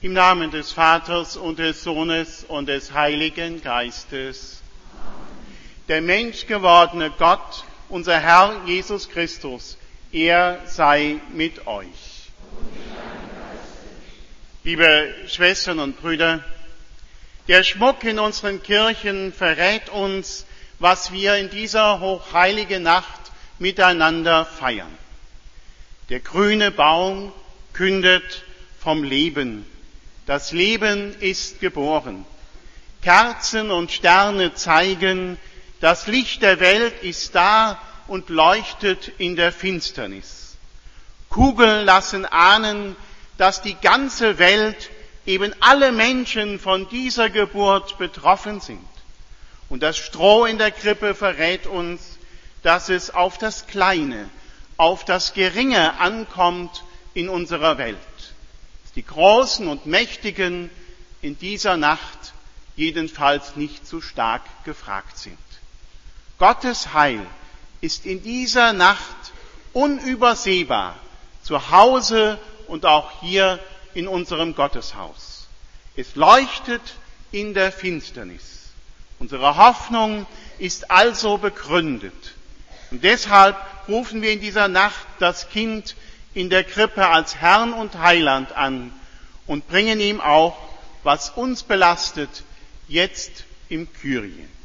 Im Namen des Vaters und des Sohnes und des Heiligen Geistes. Der menschgewordene Gott, unser Herr Jesus Christus, er sei mit euch. Liebe Schwestern und Brüder, der Schmuck in unseren Kirchen verrät uns, was wir in dieser hochheiligen Nacht miteinander feiern. Der grüne Baum kündet vom Leben. Das Leben ist geboren. Kerzen und Sterne zeigen, das Licht der Welt ist da und leuchtet in der Finsternis. Kugeln lassen ahnen, dass die ganze Welt, eben alle Menschen von dieser Geburt betroffen sind. Und das Stroh in der Krippe verrät uns, dass es auf das Kleine, auf das Geringe ankommt in unserer Welt. Die Großen und Mächtigen in dieser Nacht jedenfalls nicht so stark gefragt sind. Gottes Heil ist in dieser Nacht unübersehbar, zu Hause und auch hier in unserem Gotteshaus. Es leuchtet in der Finsternis. Unsere Hoffnung ist also begründet. Und deshalb rufen wir in dieser Nacht das Kind in der Krippe als Herrn und Heiland an und bringen ihm auch, was uns belastet, jetzt im Kyrie.